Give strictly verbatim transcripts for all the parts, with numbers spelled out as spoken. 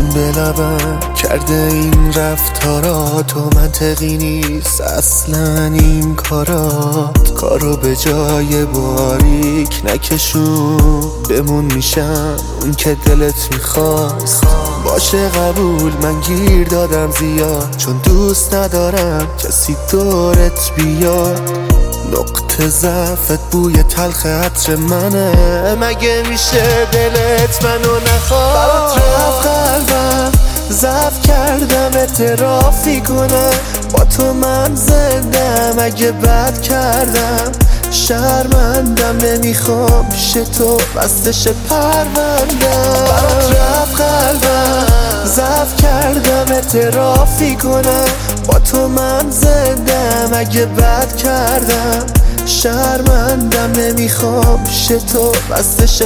زبون به لبم کرده این رفتارا، تو منطقی نیست اصلا این کارات. کارو به جای باریک نکشون، بمون میشم اون که دلت میخواست. باشه قبول، من گیر دادم زیاد، چون دوست ندارم کسی دورت بیاد. نقطه ضعفت بوی تلخ عطر منه، مگه میشه دلت منو نخواد؟ برات رفت قلبم، ضعف کردم اعترافی کنم، با تو من زندم. اگه بد کردم شرمندم، نمیخوام پیش تو بستش پروندم. برات رفت قلبم، ضعف کردم اعترافی کنم، با تو من زندم. اگه بد کردم شرمندم، نمیخوام پیش تو بستش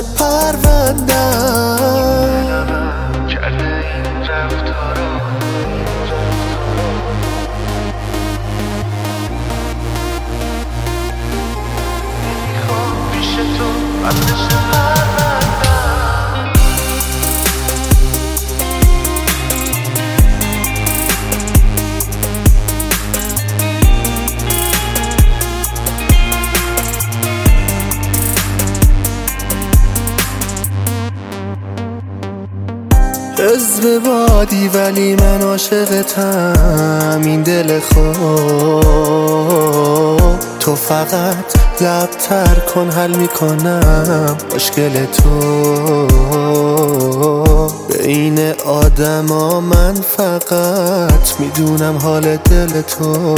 پروندم. حزب بادی ولی من عاشقتم، این دل خوب. تو فقط لب تر کن، حل میکنم مشکل تو. بین آدم ها من فقط میدونم حال دل تو.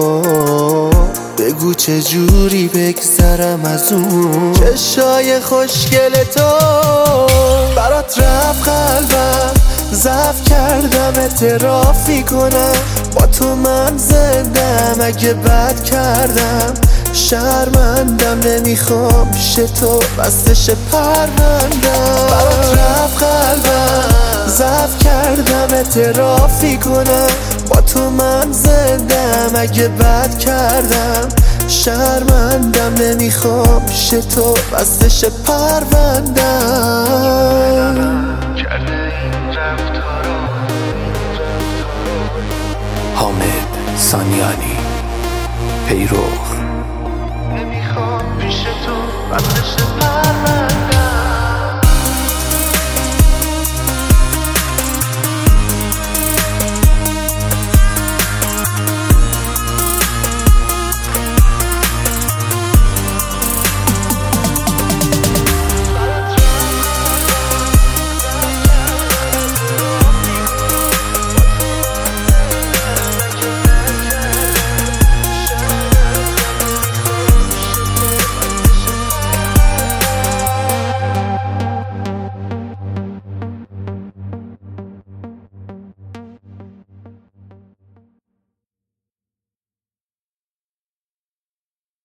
بگو چه جوری بگذرم از اون چشای خوشگل تو. برات رفت قلبم، ضعف کردم اعترافی کنم، با تو من زندم. اگه بد کردم شرمندم، نمیخوام پیش تو بستش پروندم. برات رفت قلبم، ضعف کردم اعترافی کنم، با تو من زندم. اگه بد کردم شرمندم، نمیخوام پیش تو بستش پروندم. حامد سانیانی، پیرو. نمیخوام پیش تو بستش پروندم.